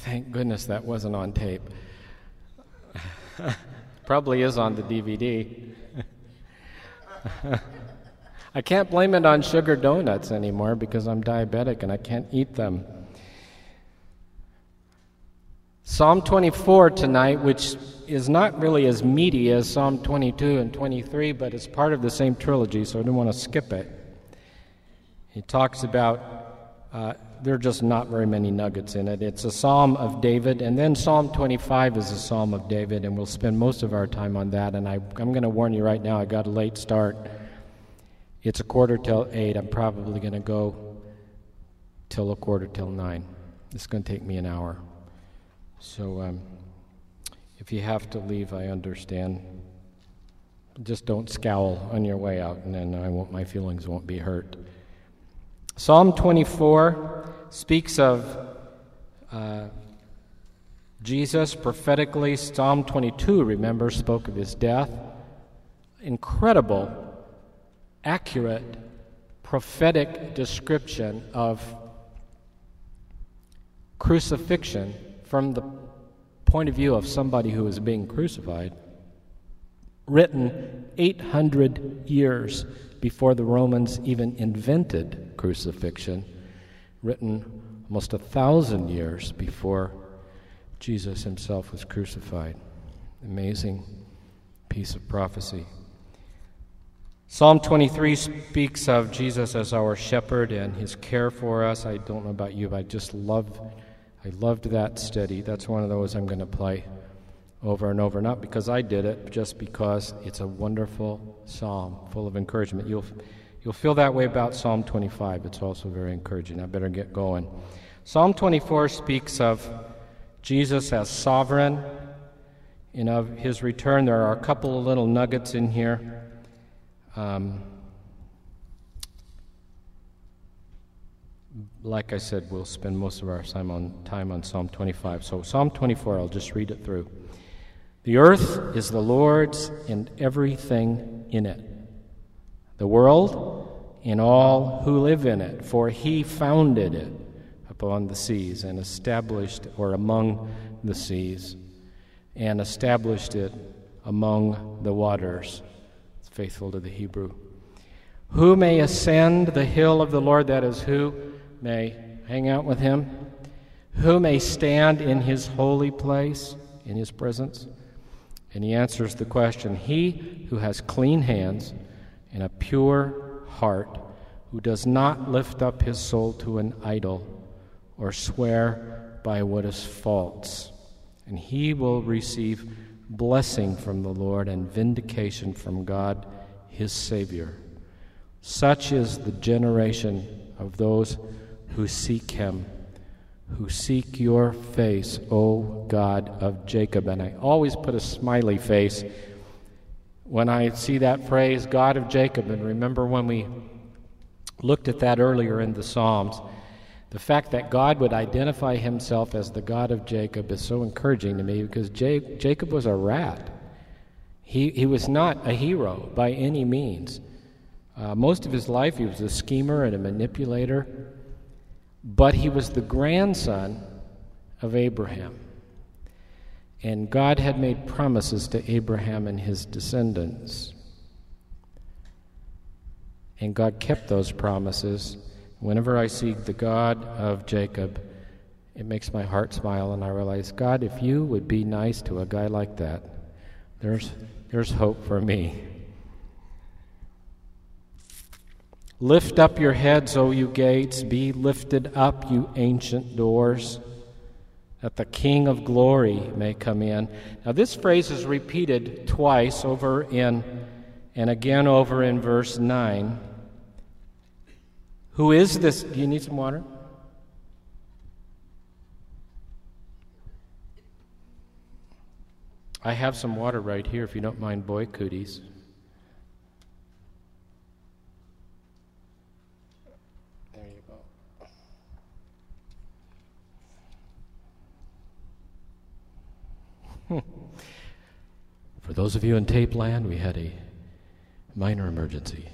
Thank goodness that wasn't on tape. Probably is on the DVD. I can't blame it on sugar donuts anymore because I'm diabetic and I can't eat them. Psalm 24 tonight, which is not really as meaty as Psalm 22 and 23, but it's part of the same trilogy, so I didn't want to skip it. He talks about, there are just not very many nuggets in it. It's a psalm of David, and then Psalm 25 is a psalm of David, and we'll spend most of our time on that. And I'm going to warn you right now, I got a late start. It's 8:15. I'm probably going to go till 9:15. It's going to take me an hour. So if you have to leave, I understand. Just don't scowl on your way out, and then my feelings won't be hurt. Psalm 24 speaks of Jesus prophetically. Psalm 22, remember, spoke of his death. Incredible, accurate, prophetic description of crucifixion from the point of view of somebody who is being crucified, written 800 years before the Romans even invented crucifixion, written almost 1,000 years before Jesus himself was crucified. Amazing piece of prophecy. Psalm 23 speaks of Jesus as our shepherd and his care for us. I don't know about you, but I loved that study. That's one of those I'm going to play over and over, not because I did it, but just because it's a wonderful psalm full of encouragement. You'll feel that way about Psalm 25. It's also very encouraging. I better get going. Psalm 24 speaks of Jesus as sovereign and of his return. There are a couple of little nuggets in here. Like I said, we'll spend most of our time on Psalm 25. So Psalm 24, I'll just read it through. The earth is the Lord's and everything in it, the world and all who live in it, for he founded it upon the seas and established, or among the seas, and established it among the waters. It's faithful to the Hebrew. Who may ascend the hill of the Lord? That is, who may hang out with him? Who may stand in his holy place, in his presence? And he answers the question, he who has clean hands and a pure heart, who does not lift up his soul to an idol or swear by what is false. And he will receive blessing from the Lord and vindication from God, his Savior. Such is the generation of those who seek him, who seek your face, O God of Jacob. And I always put a smiley face when I see that phrase, God of Jacob. And remember when we looked at that earlier in the Psalms, the fact that God would identify himself as the God of Jacob is so encouraging to me, because Jacob was a rat. He was not a hero by any means. Most of his life he was a schemer and a manipulator. But he was the grandson of Abraham. And God had made promises to Abraham and his descendants. And God kept those promises. Whenever I see the God of Jacob, it makes my heart smile, and I realize, God, if you would be nice to a guy like that, there's hope for me. Lift up your heads, O you gates, be lifted up, you ancient doors, that the King of glory may come in. Now this phrase is repeated twice over in, and again over in verse 9. Who is this? Do you need some water? I have some water right here if you don't mind boy cooties. For those of you in tape land, we had a minor emergency.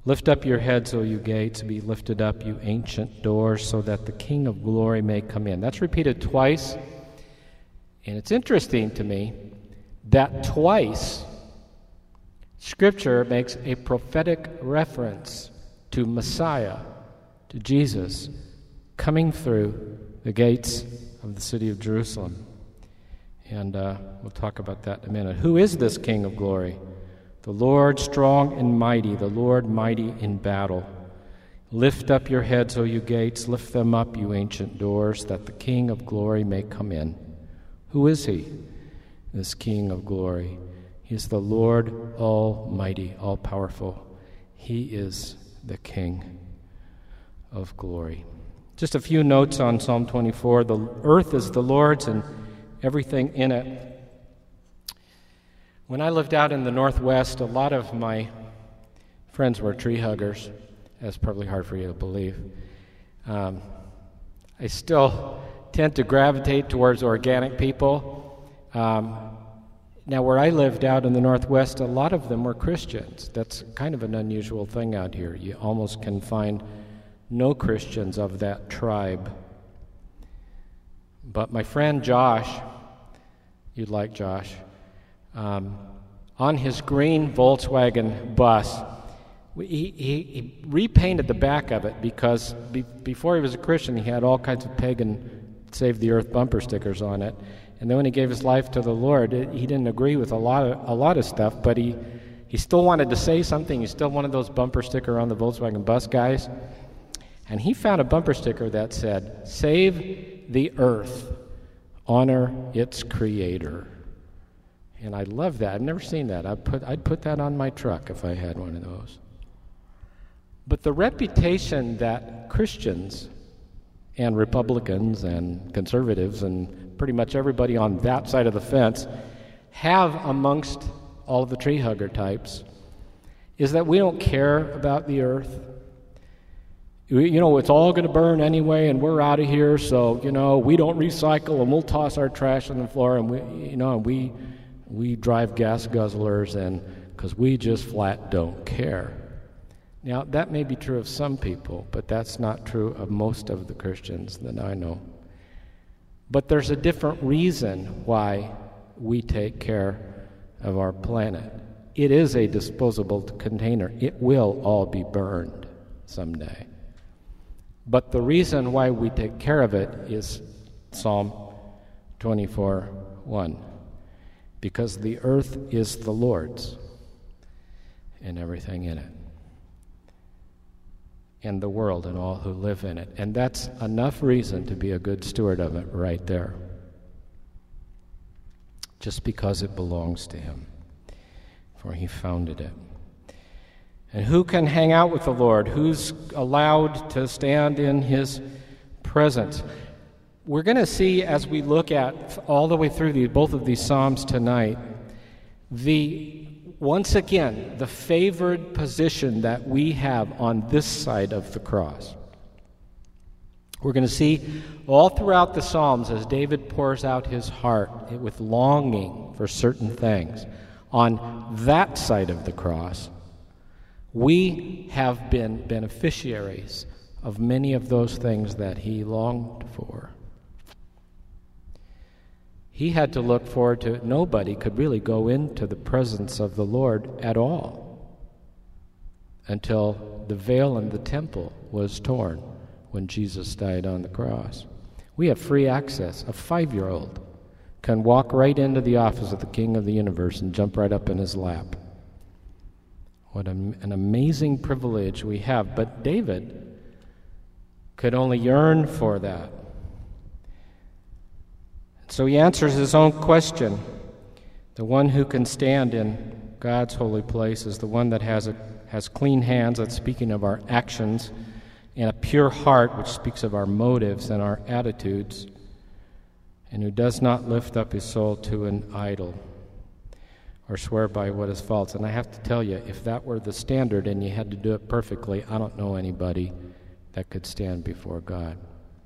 Lift up your heads, O you gates, be lifted up, you ancient doors, so that the King of glory may come in. That's repeated twice, and it's interesting to me that twice Scripture makes a prophetic reference to Messiah, to Jesus, coming through the gates of the city of Jerusalem. And we'll talk about that in a minute. Who is this King of glory? The Lord strong and mighty, the Lord mighty in battle. Lift up your heads, O you gates, lift them up, you ancient doors, that the King of glory may come in. Who is he, this King of glory? He is the Lord Almighty, all-powerful. He is the King of glory. Just a few notes on Psalm 24. The earth is the Lord's and everything in it. When I lived out in the Northwest, a lot of my friends were tree huggers. That's probably hard for you to believe. I still tend to gravitate towards organic people. Now, where I lived out in the Northwest, a lot of them were Christians. That's kind of an unusual thing out here. You almost can find no Christians of that tribe. But my friend Josh, you'd like Josh, on his green Volkswagen bus, he repainted the back of it because before he was a Christian, he had all kinds of pagan Save the Earth bumper stickers on it. And then when he gave his life to the Lord, he didn't agree with a lot of stuff, but he still wanted to say something. He's still one of those bumper sticker on the Volkswagen bus guys. And he found a bumper sticker that said, "Save the earth, honor its creator." And I love that. I've never seen that. I'd put that on my truck if I had one of those. But the reputation that Christians and Republicans and conservatives and pretty much everybody on that side of the fence have amongst all of the tree hugger types is that we don't care about the earth. It's all going to burn anyway, and we're out of here, so, we don't recycle, and we'll toss our trash on the floor, and we drive gas guzzlers, and because we just flat don't care. Now, that may be true of some people, but that's not true of most of the Christians that I know. But there's a different reason why we take care of our planet. It is a disposable container. It will all be burned someday. But the reason why we take care of it is Psalm 24:1. Because the earth is the Lord's and everything in it, and the world and all who live in it. And that's enough reason to be a good steward of it right there. Just because it belongs to him, for he founded it. And who can hang out with the Lord? Who's allowed to stand in his presence? We're going to see as we look at all the way through both of these Psalms tonight, once again, the favored position that we have on this side of the cross. We're going to see all throughout the Psalms as David pours out his heart with longing for certain things. On that side of the cross, we have been beneficiaries of many of those things that he longed for. He had to look forward to it. Nobody could really go into the presence of the Lord at all until the veil in the temple was torn when Jesus died on the cross. We have free access. A 5-year-old can walk right into the office of the King of the universe and jump right up in his lap. What an amazing privilege we have. But David could only yearn for that. So he answers his own question. The one who can stand in God's holy place is the one that has clean hands, that's speaking of our actions, and a pure heart, which speaks of our motives and our attitudes, and who does not lift up his soul to an idol or swear by what is false. And I have to tell you, if that were the standard and you had to do it perfectly, I don't know anybody that could stand before God.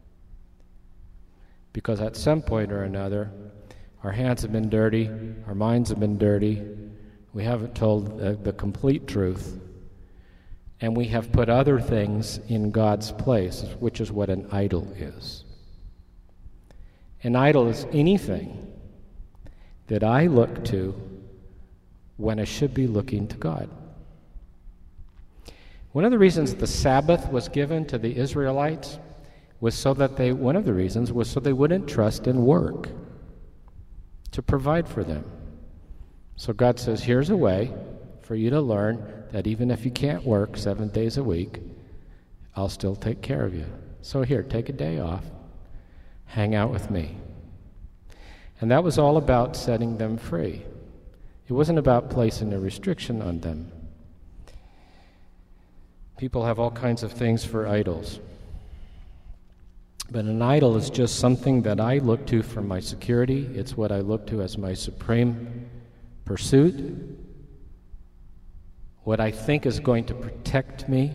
Because at some point or another, our hands have been dirty, our minds have been dirty, we haven't told the complete truth, and we have put other things in God's place, which is what an idol is. An idol is anything that I look to when I should be looking to God. One of the reasons the Sabbath was given to the Israelites was so that they wouldn't trust in work to provide for them. So God says, here's a way for you to learn that even if you can't work 7 days a week, I'll still take care of you. So here, take a day off, hang out with me. And that was all about setting them free. It wasn't about placing a restriction on them. People have all kinds of things for idols. But an idol is just something that I look to for my security. It's what I look to as my supreme pursuit, what I think is going to protect me.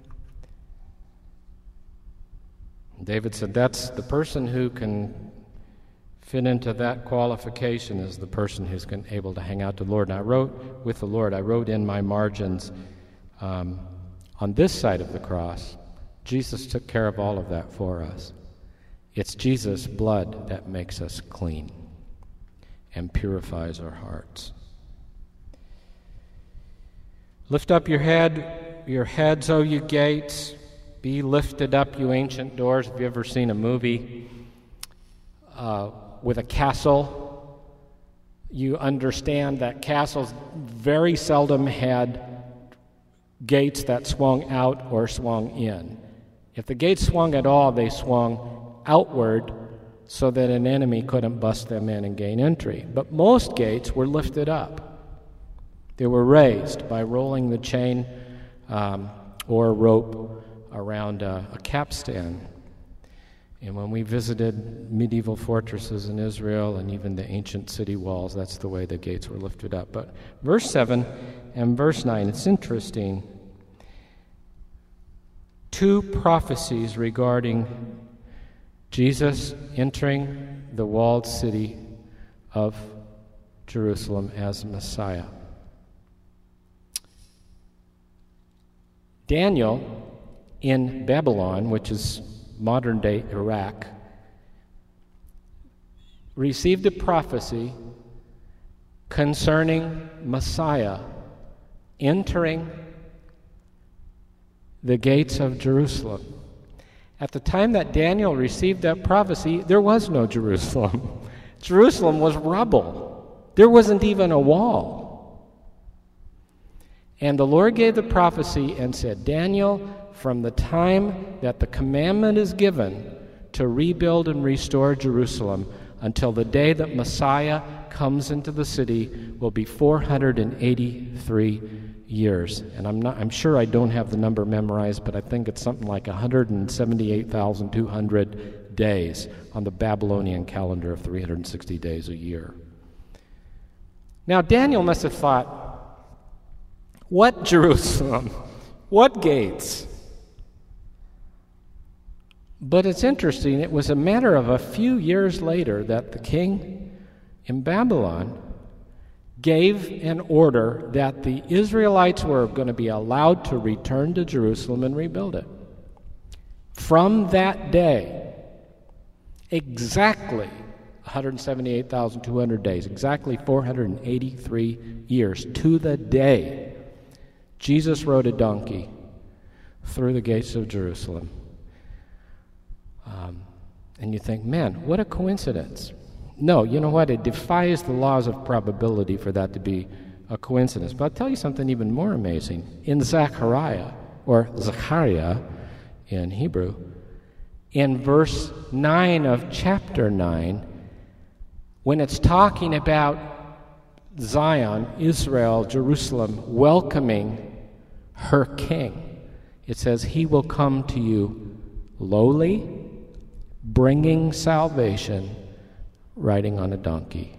David said that's the person who can fit into that qualification is the person who's able to hang out to the Lord. And I wrote in my margins, on this side of the cross, Jesus took care of all of that for us. It's Jesus' blood that makes us clean and purifies our hearts. Lift up your heads, O you gates. Be lifted up, you ancient doors. Have you ever seen a movie with a castle? You understand that castles very seldom had gates that swung out or swung in. If the gates swung at all, they swung outward so that an enemy couldn't bust them in and gain entry. But most gates were lifted up. They were raised by rolling the chain or rope around a capstan. And when we visited medieval fortresses in Israel and even the ancient city walls, that's the way the gates were lifted up. But verse 7 and verse 9, it's interesting. Two prophecies regarding Jesus entering the walled city of Jerusalem as Messiah. Daniel in Babylon, which is modern-day Iraq, received a prophecy concerning Messiah entering the gates of Jerusalem. At the time that Daniel received that prophecy, there was no Jerusalem. Jerusalem was rubble. There wasn't even a wall. And the Lord gave the prophecy and said, Daniel, from the time that the commandment is given to rebuild and restore Jerusalem until the day that Messiah comes into the city will be 483 years. And I'm sure I don't have the number memorized, but I think it's something like 178,200 days on the Babylonian calendar of 360 days a year. Now Daniel must have thought, what Jerusalem? What gates? But it's interesting, it was a matter of a few years later that the king in Babylon gave an order that the Israelites were going to be allowed to return to Jerusalem and rebuild it. From that day, exactly 178,200 days, exactly 483 years to the day, Jesus rode a donkey through the gates of Jerusalem. And you think, man, what a coincidence. No, you know what? It defies the laws of probability for that to be a coincidence. But I'll tell you something even more amazing. In Zechariah, or Zechariah in Hebrew, in verse 9 of chapter 9, when it's talking about Zion, Israel, Jerusalem, welcoming her king, it says, he will come to you lowly, bringing salvation, riding on a donkey.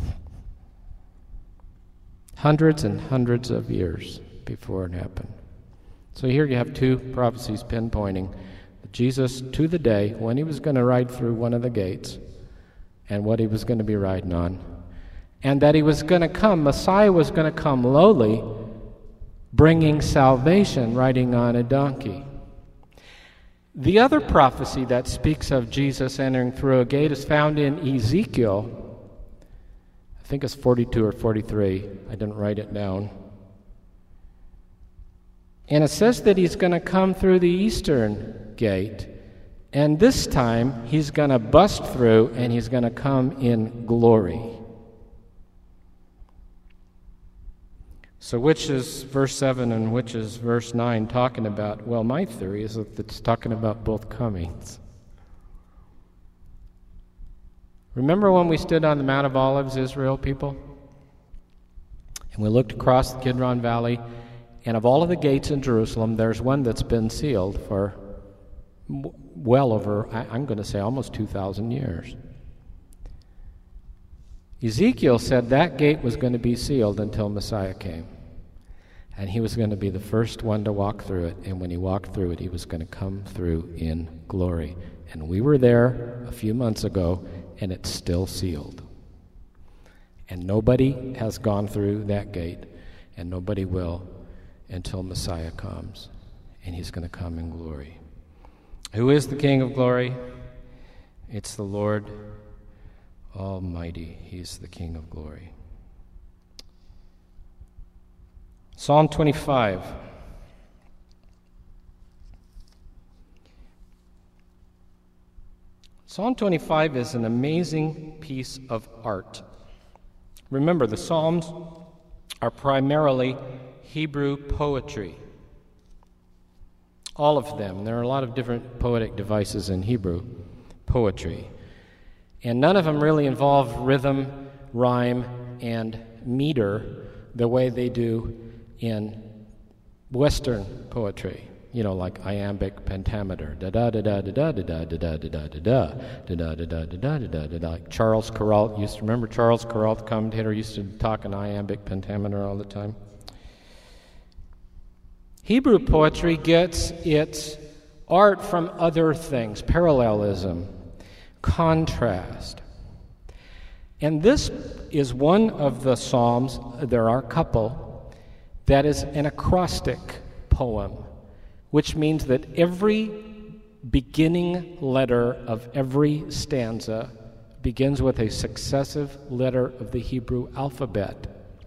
Hundreds and hundreds of years before it happened. So here you have two prophecies pinpointing Jesus to the day when he was going to ride through one of the gates and what he was going to be riding on. And that he was going to come, Messiah was going to come lowly, bringing salvation, riding on a donkey. The other prophecy that speaks of Jesus entering through a gate is found in Ezekiel. I think it's 42 or 43. I didn't write it down. And it says that he's going to come through the eastern gate, and this time he's going to bust through and he's going to come in glory. So which is verse 7 and which is verse 9 talking about? Well, my theory is that it's talking about both comings. Remember when we stood on the Mount of Olives, Israel people? And we looked across the Kidron Valley, and of all of the gates in Jerusalem, there's one that's been sealed for well over, I'm going to say almost 2,000 years. Ezekiel said that gate was going to be sealed until Messiah came. And he was going to be the first one to walk through it. And when he walked through it, he was going to come through in glory. And we were there a few months ago, and it's still sealed. And nobody has gone through that gate, and nobody will until Messiah comes. And he's going to come in glory. Who is the King of glory? It's the Lord Almighty. He's the King of glory. Psalm 25. Psalm 25 is an amazing piece of art. Remember, the Psalms are primarily Hebrew poetry. All of them. There are a lot of different poetic devices in Hebrew poetry. And none of them really involve rhythm, rhyme, and meter the way they do in Western poetry. You know, like iambic pentameter, da da da da da da da da da da da da da da da da da da da. Like Charles Kuralt used to remember. Charles Kuralt, the commentator, used to talk in iambic pentameter all the time. Hebrew poetry gets its art from other things: parallelism, contrast. And this is one of the psalms, there are a couple, that is an acrostic poem, which means that every beginning letter of every stanza begins with a successive letter of the Hebrew alphabet.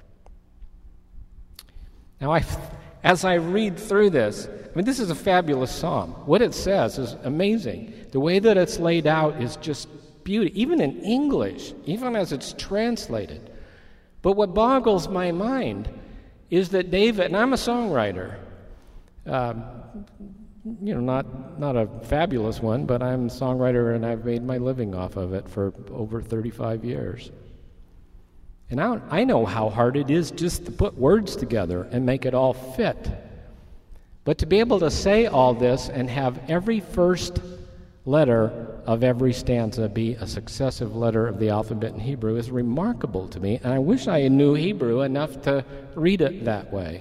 Now, as I read through this, this is a fabulous psalm. What it says is amazing. The way that it's laid out is just beauty, even in English, even as it's translated. But what boggles my mind is that David, and I'm a songwriter, not a fabulous one, but I'm a songwriter and I've made my living off of it for over 35 years. And I know how hard it is just to put words together and make it all fit. But to be able to say all this and have every first letter of every stanza be a successive letter of the alphabet in Hebrew is remarkable to me, and I wish I knew Hebrew enough to read it that way.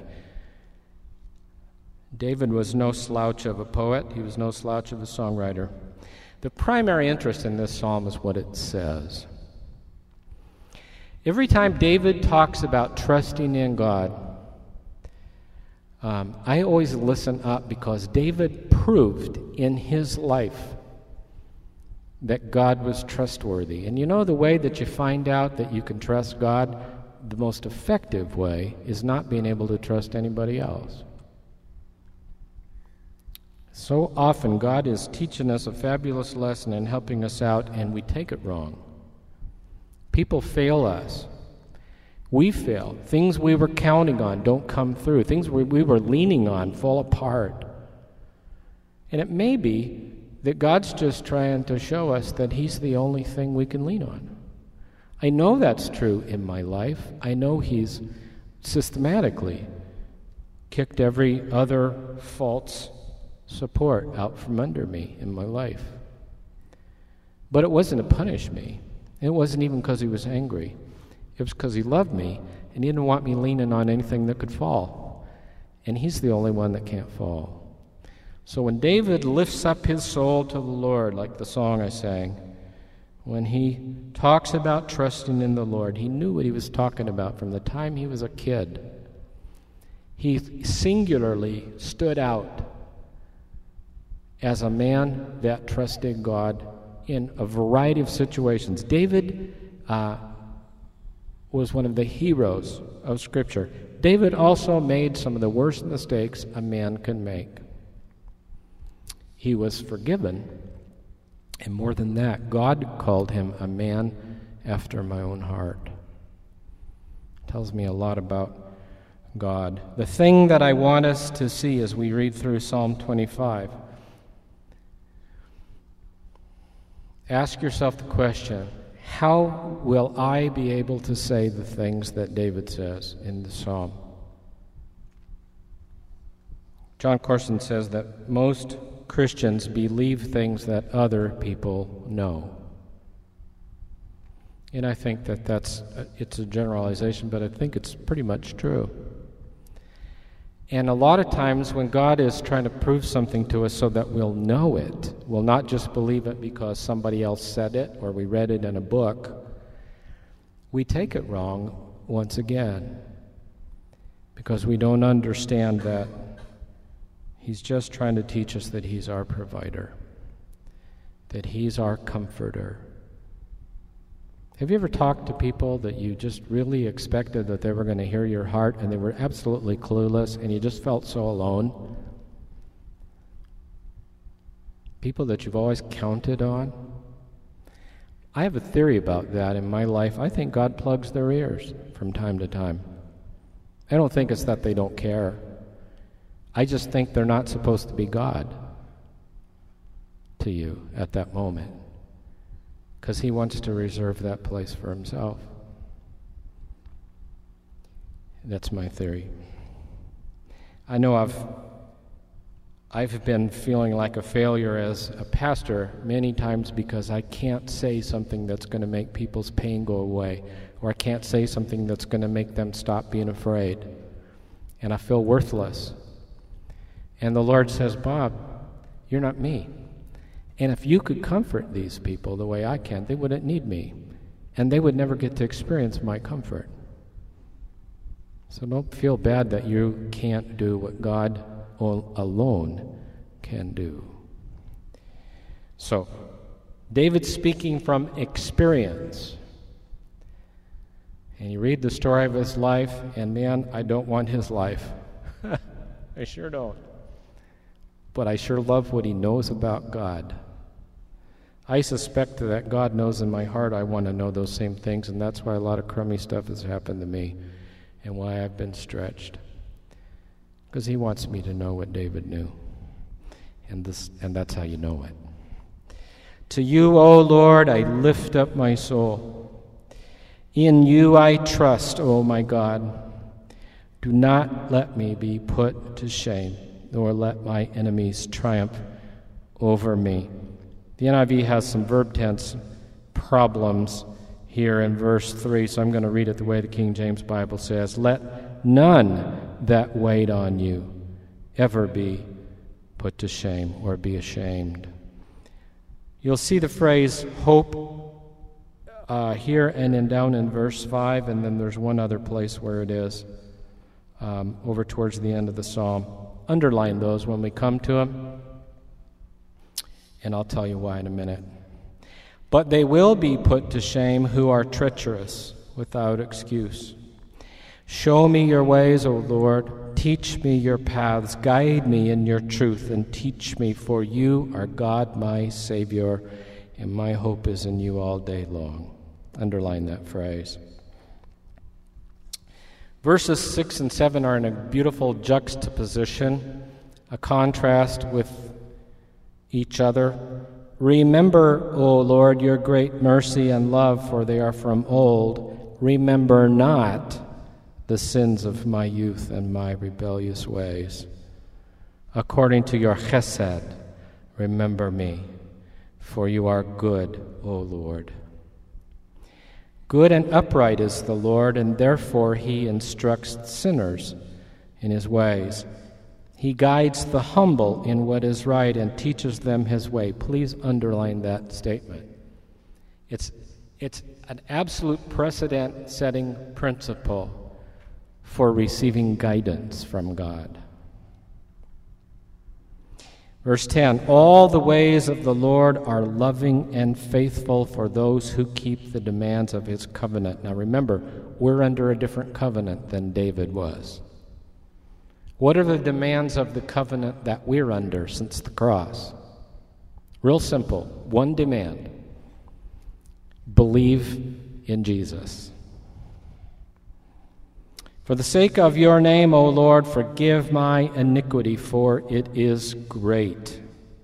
David was no slouch of a poet. He was no slouch of a songwriter. The primary interest in this psalm is what it says. Every time David talks about trusting in God, I always listen up, because David proved in his life that God was trustworthy. And you know, the way that you find out that you can trust God, the most effective way is not being able to trust anybody else. So often God is teaching us a fabulous lesson and helping us out, and we take it wrong. People fail us. We fail. Things we were counting on don't come through. Things we were leaning on fall apart. And it may be that God's just trying to show us that He's the only thing we can lean on. I know that's true in my life. I know He's systematically kicked every other false support out from under me in my life. But it wasn't to punish me. It wasn't even because He was angry. It was because He loved me, and He didn't want me leaning on anything that could fall. And He's the only one that can't fall. So when David lifts up his soul to the Lord, like the song I sang, when he talks about trusting in the Lord, he knew what he was talking about from the time he was a kid. He singularly stood out as a man that trusted God in a variety of situations. David was one of the heroes of Scripture. David also made some of the worst mistakes a man can make. He was forgiven, and more than that, God called him a man after my own heart. Tells me a lot about God. The thing that I want us to see as we read through Psalm 25, ask yourself the question, how will I be able to say the things that David says in the psalm? John Corson says that most Christians believe things that other people know. And I think that it's a generalization, but I think it's pretty much true. And a lot of times when God is trying to prove something to us so that we'll know it, we'll not just believe it because somebody else said it or we read it in a book, we take it wrong once again because we don't understand that He's just trying to teach us that He's our provider, that He's our comforter. Have you ever talked to people that you just really expected that they were going to hear your heart and they were absolutely clueless and you just felt so alone? People that you've always counted on? I have a theory about that in my life. I think God plugs their ears from time to time. I don't think it's that they don't care. I just think they're not supposed to be God to you at that moment, because He wants to reserve that place for Himself. That's my theory. I know I've been feeling like a failure as a pastor many times because I can't say something that's going to make people's pain go away, or I can't say something that's going to make them stop being afraid. And I feel worthless. And the Lord says, Bob, you're not me. And if you could comfort these people the way I can, they wouldn't need me. And they would never get to experience my comfort. So don't feel bad that you can't do what God alone can do. So, David's speaking from experience. And you read the story of his life, and man, I don't want his life. I sure don't. But I sure love what he knows about God. I suspect that God knows in my heart I want to know those same things, and that's why a lot of crummy stuff has happened to me and why I've been stretched. Because He wants me to know what David knew. And that's how you know it. To You, O Lord, I lift up my soul. In You I trust, O my God. Do not let me be put to shame, nor let my enemies triumph over me. The NIV has some verb tense problems here in verse 3, so I'm going to read it the way the King James Bible says. Let none that wait on You ever be put to shame or be ashamed. You'll see the phrase hope here and then down in verse 5, and then there's one other place where it is over towards the end of the psalm. Underline those when we come to them, and I'll tell you why in a minute. But they will be put to shame who are treacherous without excuse. Show me Your ways, O Lord. Teach me Your paths. Guide me in Your truth and teach me, for You are God, my Savior, and my hope is in You all day long. Underline that phrase. Verses 6 and 7 are in a beautiful juxtaposition, a contrast with each other. Remember, O Lord, Your great mercy and love, for they are from old. Remember not the sins of my youth and my rebellious ways. According to Your chesed, remember me, for You are good, O Lord. Good and upright is the Lord, and therefore He instructs sinners in His ways. He guides the humble in what is right and teaches them His way. Please underline that statement. It's an absolute precedent-setting principle for receiving guidance from God. Verse 10, all the ways of the Lord are loving and faithful for those who keep the demands of his covenant. Now remember, we're under a different covenant than David was. What are the demands of the covenant that we're under since the cross? Real simple. One demand. Believe in Jesus. For the sake of your name, O Lord, forgive my iniquity, for it is great.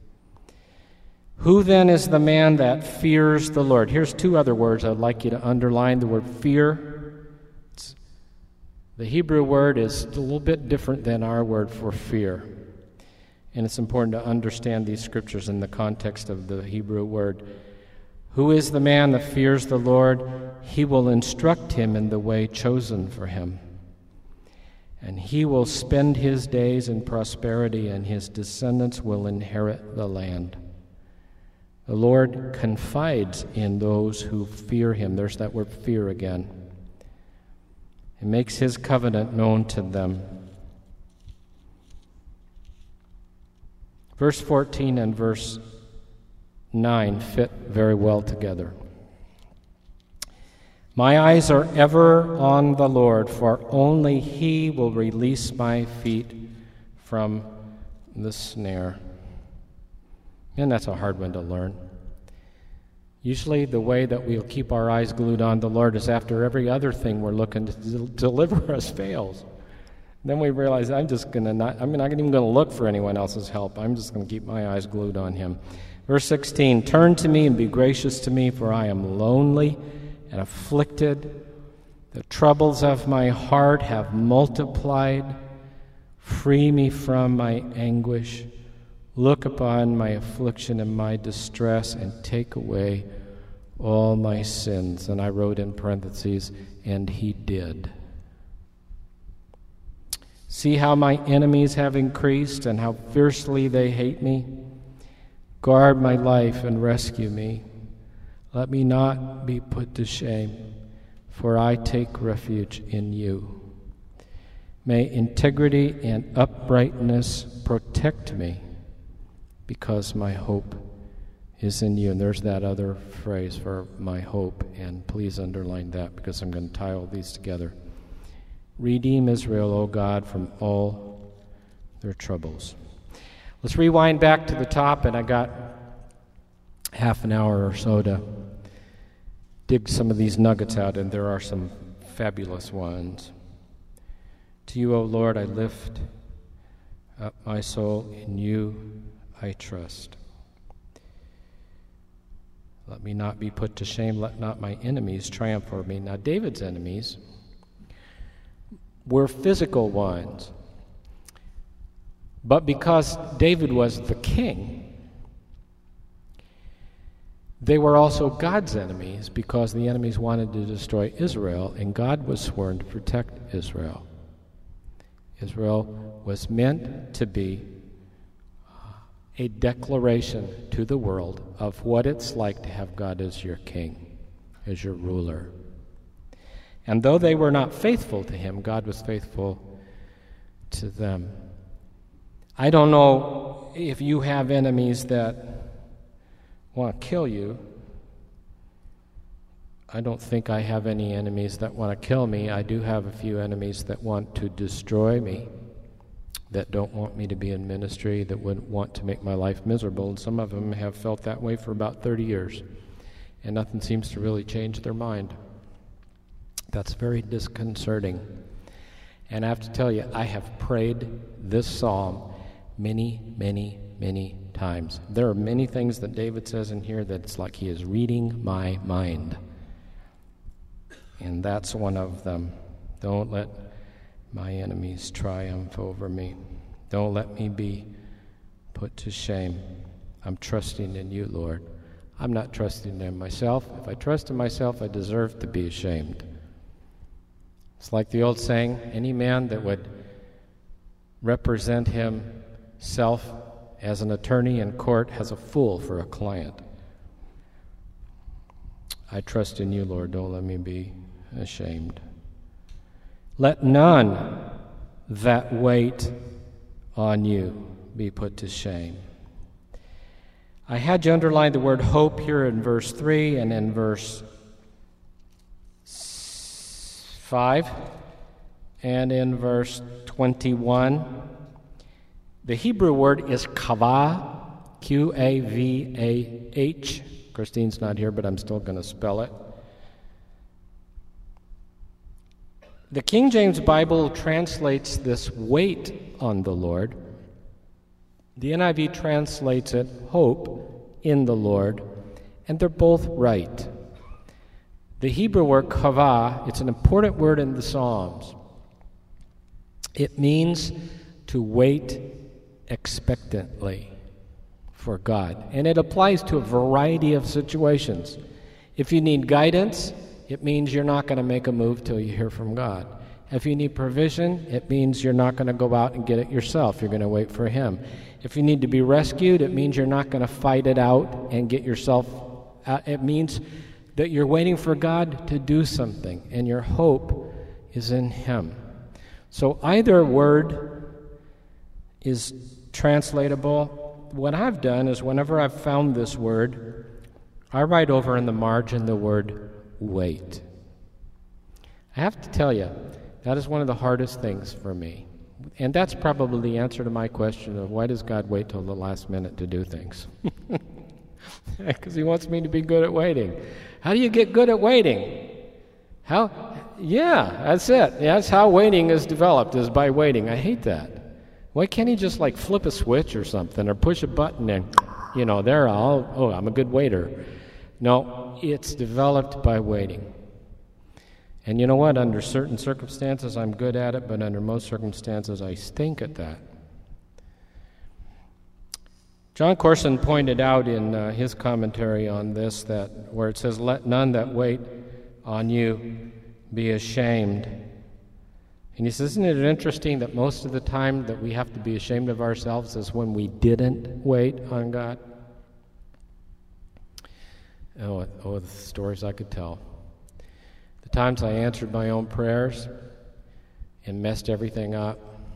Who then is the man that fears the Lord? Here's two other words I'd like you to underline. The word fear. The Hebrew word is a little bit different than our word for fear. And it's important to understand these scriptures in the context of the Hebrew word. Who is the man that fears the Lord? He will instruct him in the way chosen for him. And he will spend his days in prosperity, and his descendants will inherit the land. The Lord confides in those who fear him. There's that word fear again. He makes his covenant known to them. Verse 14 and verse 9 fit very well together. My eyes are ever on the Lord, for only he will release my feet from the snare. And that's a hard one to learn. Usually the way that we'll keep our eyes glued on the Lord is after every other thing we're looking to deliver us fails. Then we realize I'm not even going to look for anyone else's help. I'm just going to keep my eyes glued on him. Verse 16, turn to me and be gracious to me, for I am lonely and afflicted. The troubles of my heart have multiplied. Free me from my anguish. Look upon my affliction and my distress, and take away all my sins. And I wrote in parentheses, and he did. See how my enemies have increased and how fiercely they hate me. Guard my life and rescue me. Let me not be put to shame, for I take refuge in you. May integrity and uprightness protect me, because my hope is in you. And there's that other phrase for my hope, and please underline that because I'm going to tie all these together. Redeem Israel, O God, from all their troubles. Let's rewind back to the top, and I got half an hour or so to dig some of these nuggets out, and there are some fabulous ones. To you, O Lord, I lift up my soul. In you I trust. Let me not be put to shame. Let not my enemies triumph over me. Now, David's enemies were physical ones. But because David was the king, they were also God's enemies, because the enemies wanted to destroy Israel, and God was sworn to protect Israel. Israel was meant to be a declaration to the world of what it's like to have God as your king, as your ruler. And though they were not faithful to him, God was faithful to them. I don't know if you have enemies that want to kill you. I don't think I have any enemies that want to kill me. I do have a few enemies that want to destroy me, that don't want me to be in ministry, that would want to make my life miserable. And some of them have felt that way for about 30 years, and nothing seems to really change their mind. That's very disconcerting. And I have to tell you, I have prayed this psalm many, many, many times. There are many things that David says in here that it's like he is reading my mind. And that's one of them. Don't let my enemies triumph over me. Don't let me be put to shame. I'm trusting in you, Lord. I'm not trusting in myself. If I trust in myself, I deserve to be ashamed. It's like the old saying, any man that would represent himself as an attorney in court has a fool for a client. I trust in you, Lord. Don't let me be ashamed. Let none that wait on you be put to shame. I had you underline the word hope here in verse 3 and in verse 5 and in verse 21. The Hebrew word is kavah, Qavah. Christine's not here, but I'm still going to spell it. The King James Bible translates this wait on the Lord. The NIV translates it hope in the Lord, and they're both right. The Hebrew word kavah, it's an important word in the Psalms. It means to wait expectantly for God, and it applies to a variety of situations. If you need guidance, it means you're not going to make a move till you hear from God. If you need provision, it means you're not going to go out and get it yourself. You're going to wait for Him. If you need to be rescued, it means you're not going to fight it out and get yourself out. It means that you're waiting for God to do something, and your hope is in Him. So either word is translatable. What I've done is whenever I've found this word, I write over in the margin the word wait. I have to tell you, that is one of the hardest things for me. And that's probably the answer to my question of why does God wait till the last minute to do things? Because He wants me to be good at waiting. How do you get good at waiting? Yeah, that's it. That's how waiting is developed, is by waiting. I hate that. Why can't He just like flip a switch or something, or push a button and, there, I'm a good waiter. No, it's developed by waiting. And you know what? Under certain circumstances, I'm good at it, but under most circumstances, I stink at that. John Corson pointed out in his commentary on this that where it says, "Let none that wait on you be ashamed." And he says, isn't it interesting that most of the time that we have to be ashamed of ourselves is when we didn't wait on God? Oh, the stories I could tell. The times I answered my own prayers and messed everything up.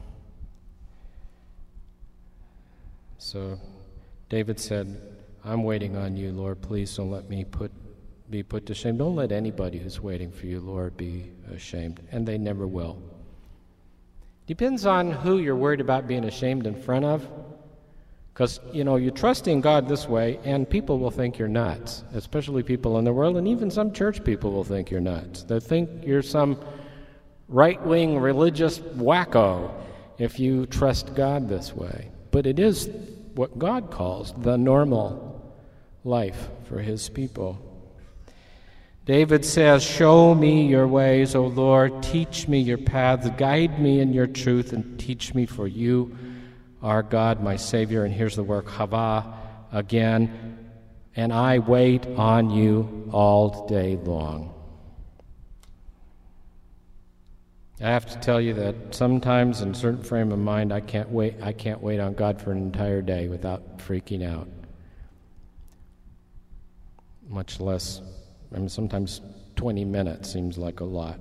So David said, I'm waiting on you, Lord. Please don't let me be put to shame. Don't let anybody who's waiting for you, Lord, be ashamed. And they never will. Depends on who you're worried about being ashamed in front of. Because, you're trusting God this way, and people will think you're nuts, especially people in the world, and even some church people will think you're nuts. They'll think you're some right-wing religious wacko if you trust God this way. But it is what God calls the normal life for His people. David says, show me your ways, O Lord, teach me your paths, guide me in your truth, and teach me, for you are God, my Savior. And here's the word Chava again, and I wait on you all day long. I have to tell you that sometimes in a certain frame of mind, I can't wait on God for an entire day without freaking out. Much less, sometimes 20 minutes seems like a lot.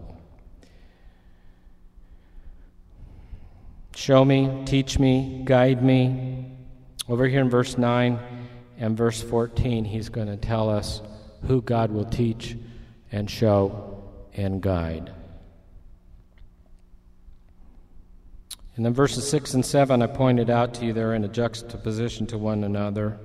Show me, teach me, guide me. Over here in verse 9 and verse 14, he's going to tell us who God will teach and show and guide. And then verses 6 and 7, I pointed out to you, they're in a juxtaposition to one another.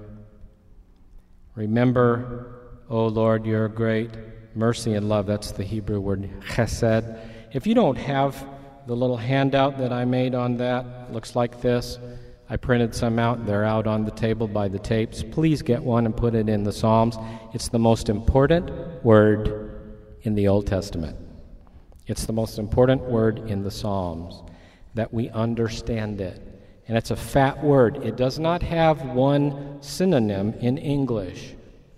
Remember, O Lord, your great mercy and love. That's the Hebrew word chesed. If you don't have the little handout that I made on that, looks like this. I printed some out. They're out on the table by the tapes. Please get one and put it in the Psalms. It's the most important word in the Old Testament. It's the most important word in the Psalms, that we understand it. And it's a fat word. It does not have one synonym in English.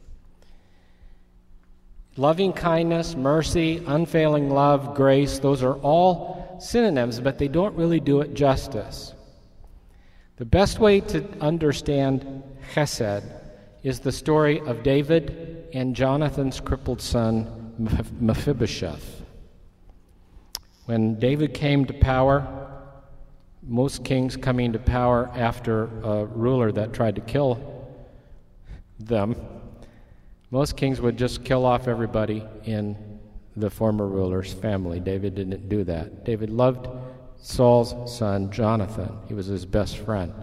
Loving kindness, mercy, unfailing love, grace, those are all synonyms, but they don't really do it justice. The best way to understand chesed is the story of David and Jonathan's crippled son, Mephibosheth. When David came to power, most kings coming to power after a ruler that tried to kill them, most kings would just kill off everybody in the former ruler's family. David didn't do that. David loved Saul's son, Jonathan. He was his best friend.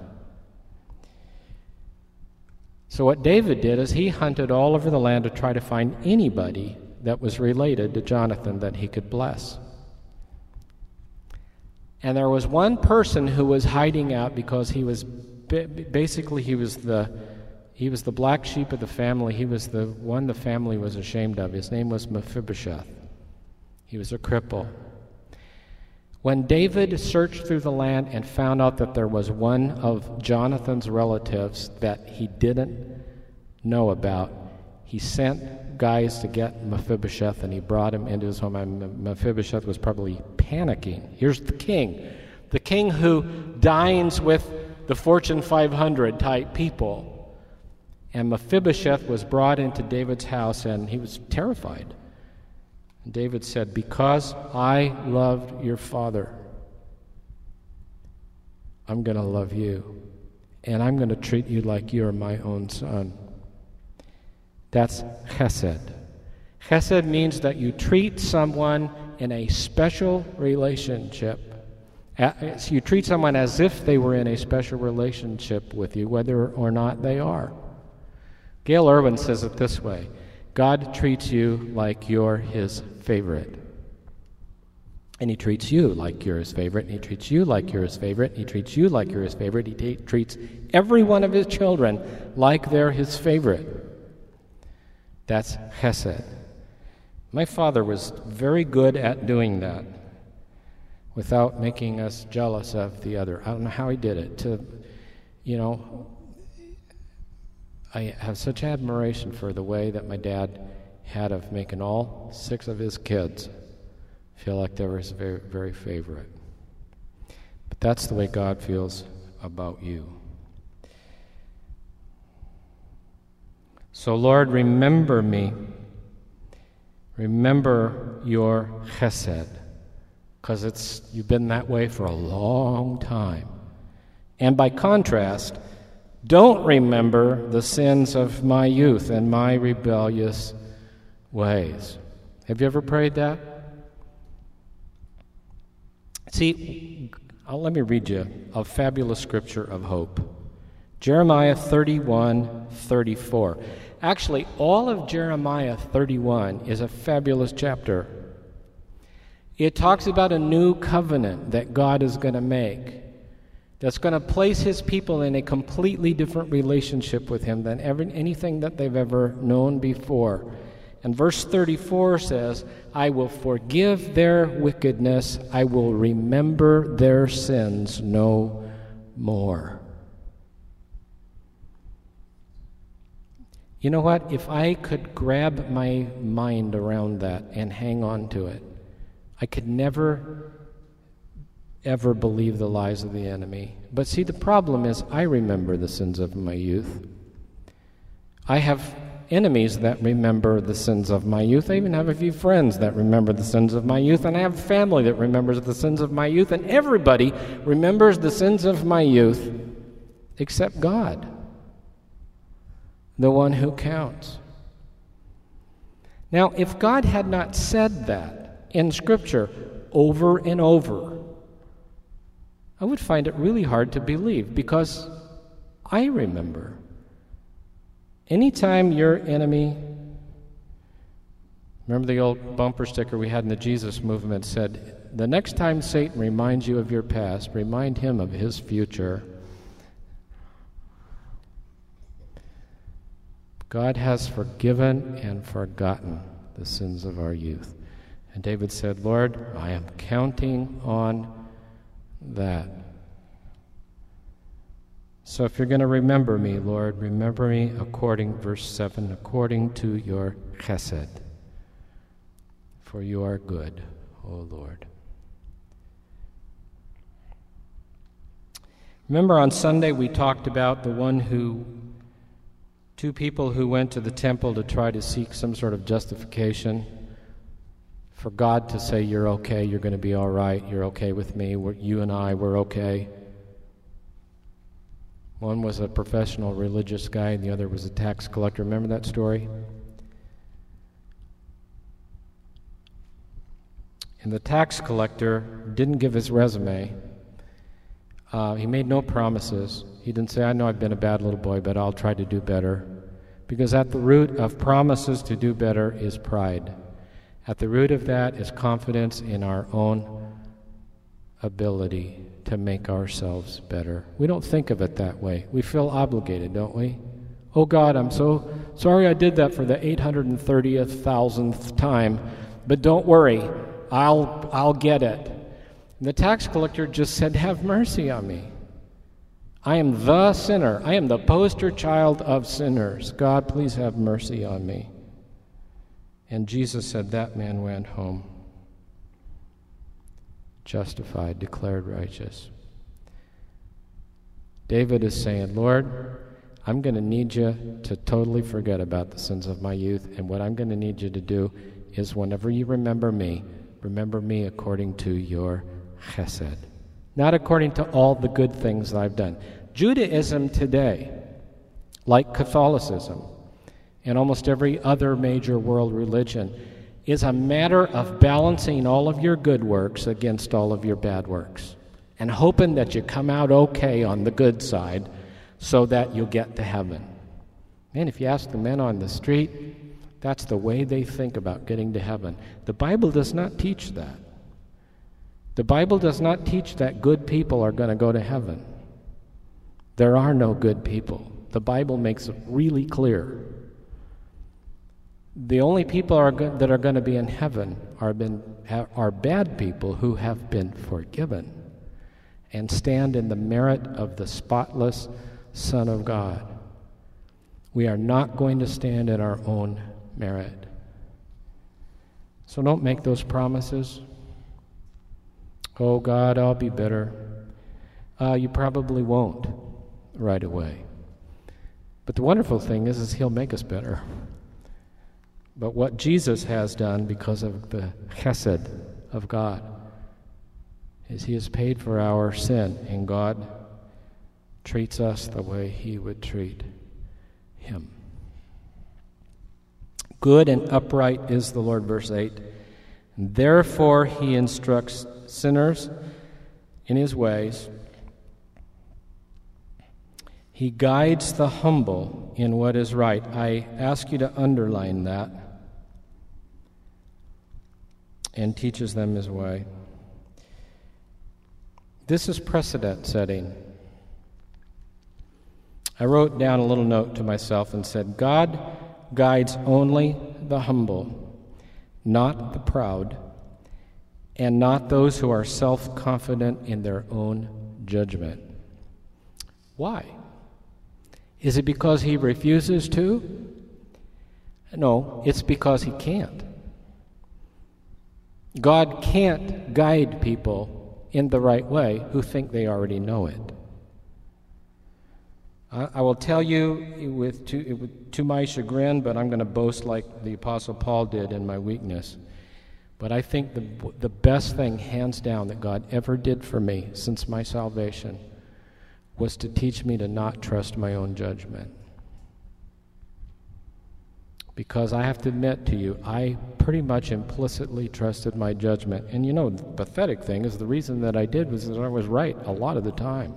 So what David did is he hunted all over the land to try to find anybody that was related to Jonathan that he could bless. And there was one person who was hiding out because he was basically he was the black sheep of the family. He was the one the family was ashamed of. His name was Mephibosheth. He was a cripple. When David searched through the land and found out that there was one of Jonathan's relatives that he didn't know about, he sent guys to get Mephibosheth, and he brought him into his home. And Mephibosheth was probably panicking. Here's the king who dines with the Fortune 500 type people. And Mephibosheth was brought into David's house, and he was terrified. And David said, "Because I loved your father, I'm going to love you, and I'm going to treat you like you're my own son." That's chesed. Chesed means that you treat someone in a special relationship. You treat someone as if they were in a special relationship with you, whether or not they are. Gail Irwin says it this way: God treats you like you're his favorite. And he treats you like you're his favorite, and he treats you like you're his favorite, and he treats you like you're his favorite. He treats every one of his children like they're his favorite. That's chesed. My father was very good at doing that without making us jealous of the other. I don't know how he did it. I have such admiration for the way that my dad had of making all 6 of his kids feel like they were his very, very favorite. But that's the way God feels about you. So, Lord, remember me. Remember your chesed, because you've been that way for a long time. And by contrast, don't remember the sins of my youth and my rebellious ways. Have you ever prayed that? See, let me read you a fabulous scripture of hope. Jeremiah 31:34. Actually, all of Jeremiah 31 is a fabulous chapter. It talks about a new covenant that God is going to make, that's going to place his people in a completely different relationship with him than anything that they've ever known before. And verse 34 says, "I will forgive their wickedness, I will remember their sins no more." You know what? If I could grab my mind around that and hang on to it, I could never, ever believe the lies of the enemy. But see, the problem is I remember the sins of my youth. I have enemies that remember the sins of my youth. I even have a few friends that remember the sins of my youth, and I have family that remembers the sins of my youth, and everybody remembers the sins of my youth except God, the one who counts. Now, if God had not said that in Scripture over and over, I would find it really hard to believe, because I remember. Anytime your enemy, remember the old bumper sticker we had in the Jesus movement said, "The next time Satan reminds you of your past, remind him of his future." God has forgiven and forgotten the sins of our youth. And David said, "Lord, I am counting on that." So if you're going to remember me, Lord, remember me verse 7, according to your chesed. For you are good, O Lord. Remember on Sunday we talked about two people who went to the temple to try to seek some sort of justification for God to say, you're okay, you're going to be all right, you're okay with me, you and I, we're okay. One was a professional religious guy, and the other was a tax collector. Remember that story? And the tax collector didn't give his resume. He made no promises. He didn't say, I know I've been a bad little boy, but I'll try to do better. Because at the root of promises to do better is pride. At the root of that is confidence in our own ability to make ourselves better. We don't think of it that way. We feel obligated, don't we? Oh God, I'm so sorry I did that for the 830,000th time, but don't worry, I'll get it. And the tax collector just said, have mercy on me. I am the sinner. I am the poster child of sinners. God, please have mercy on me. And Jesus said, that man went home justified, declared righteous. David is saying, Lord, I'm going to need you to totally forget about the sins of my youth, and what I'm going to need you to do is whenever you remember me according to your chesed, not according to all the good things that I've done. Judaism today, like Catholicism and almost every other major world religion, is a matter of balancing all of your good works against all of your bad works and hoping that you come out okay on the good side so that you'll get to heaven. Man, if you ask the men on the street, that's the way they think about getting to heaven. The Bible does not teach that. The Bible does not teach that good people are going to go to heaven. There are no good people. The Bible makes it really clear. The only people that are going to be in heaven are bad people who have been forgiven and stand in the merit of the spotless Son of God. We are not going to stand in our own merit. So don't make those promises. Oh God, I'll be better. You probably won't right away. But the wonderful thing is He'll make us better. But what Jesus has done because of the chesed of God is He has paid for our sin, and God treats us the way He would treat Him. Good and upright is the Lord, verse 8. Therefore He instructs sinners in His ways. He guides the humble in what is right. I ask you to underline that. And teaches them His way. This is precedent setting. I wrote down a little note to myself and said, God guides only the humble, not the proud, and not those who are self-confident in their own judgment. Why? Is it because He refuses to? No, it's because He can't. God can't guide people in the right way who think they already know it. I will tell you to my chagrin, but I'm going to boast like the Apostle Paul did in my weakness. But I think the best thing, hands down, that God ever did for me since my salvation was to teach me to not trust my own judgment. Because I have to admit to you, I pretty much implicitly trusted my judgment. And you know, the pathetic thing is the reason that I did was that I was right a lot of the time.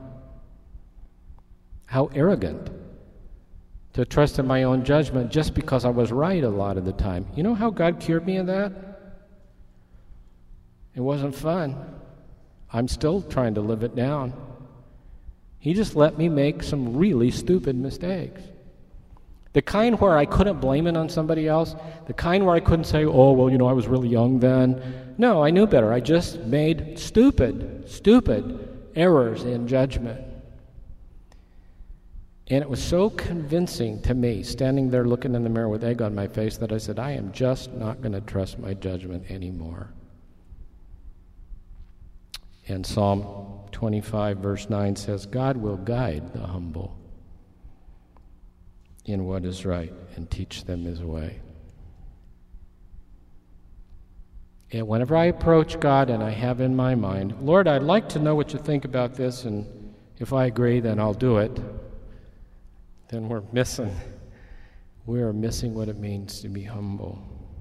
How arrogant to trust in my own judgment just because I was right a lot of the time. You know how God cured me of that? It wasn't fun. I'm still trying to live it down. He just let me make some really stupid mistakes. The kind where I couldn't blame it on somebody else. The kind where I couldn't say, oh, well, you know, I was really young then. No, I knew better. I just made stupid errors in judgment. And it was so convincing to me, standing there looking in the mirror with egg on my face, that I said, I am just not going to trust my judgment anymore. And Psalm 25, verse 9 says, God will guide the humble in what is right and teach them His way. And whenever I approach God and I have in my mind, Lord, I'd like to know what you think about this, and if I agree, then I'll do it, then we're missing what it means to be humble.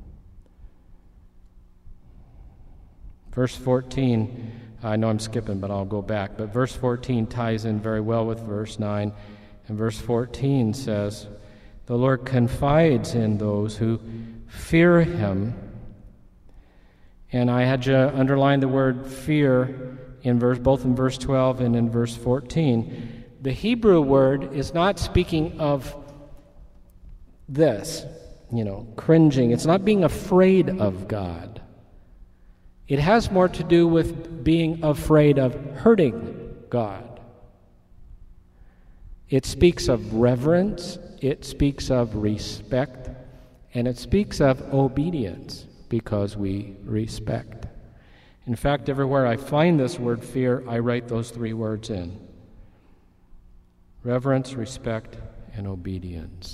Verse 14, I know I'm skipping, but I'll go back. But verse 14 ties in very well with verse 9. And verse 14 says, the Lord confides in those who fear him. And I had you underline the word fear both in verse 12 and in verse 14. The Hebrew word is not speaking of this, cringing. It's not being afraid of God. It has more to do with being afraid of hurting God. It speaks of reverence, it speaks of respect, and it speaks of obedience because we respect. In fact, everywhere I find this word fear, I write those three words in. Reverence, respect, and obedience.